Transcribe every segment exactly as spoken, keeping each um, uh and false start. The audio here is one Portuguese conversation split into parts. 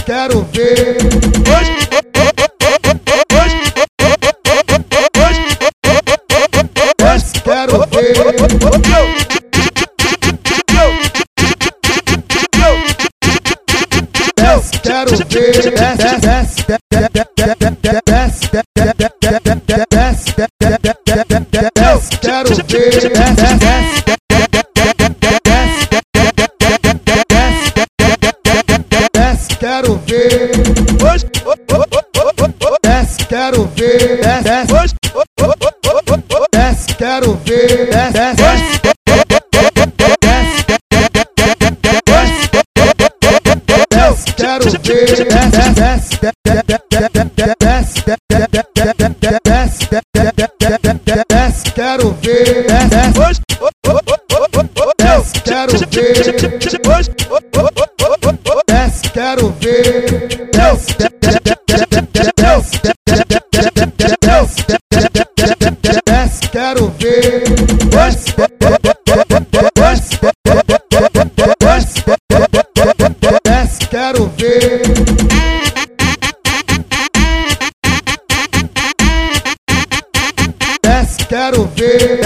quero ver. Desce, quero ver. Desce, quero ver. Desce, desce, desce, quero ver. Desce, quero ver. Desce, quero ver. Desce, quero ver. Desce, quero ver. Desce, quero ver. Desce, quero ver. Desce, quero ver. Desce, desce, quero ver. Desce, desce, quero ver. Desce, quero ver.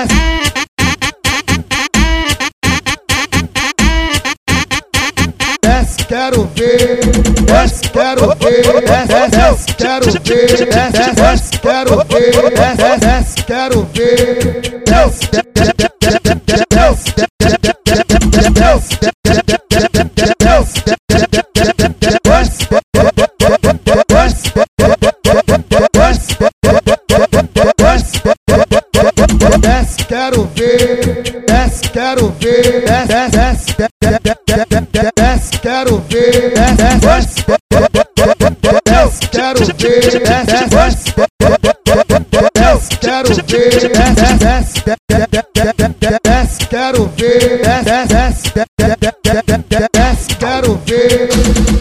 Desce, quero ver. Desce, quero ver. Desce, quero ver. Desce, quero ver. Desce, quero ver. Desce, desce, quero ver. Desce, quero ver. Desce, desce, quero ver. Desce, desce, quero ver. Desce, quero ver. Desce, quero ver. Desce, quero ver.